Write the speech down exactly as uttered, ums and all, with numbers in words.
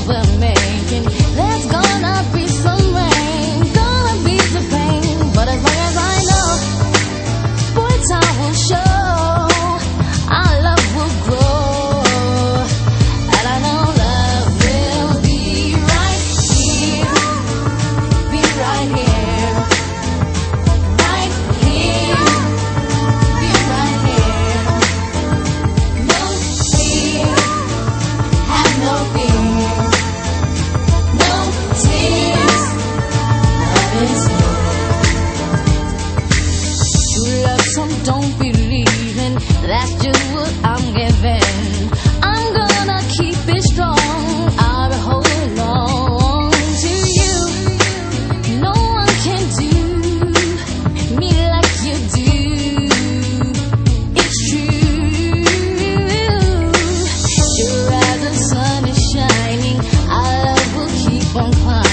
love we're making. There's gonna be some rain, gonna be some pain, but as long as I know, boy, time will show our love will grow, and I know love will be right here, be right here, right here, be right here. No fear, have no fear, no tears, love is here. True love, some don't believe in, that's just what I'm giving. I'm gonna keep it strong, I'll be holding on to you. No one can do me like you do. It's true. Sure as the sun is shining, our love will keep on climbing.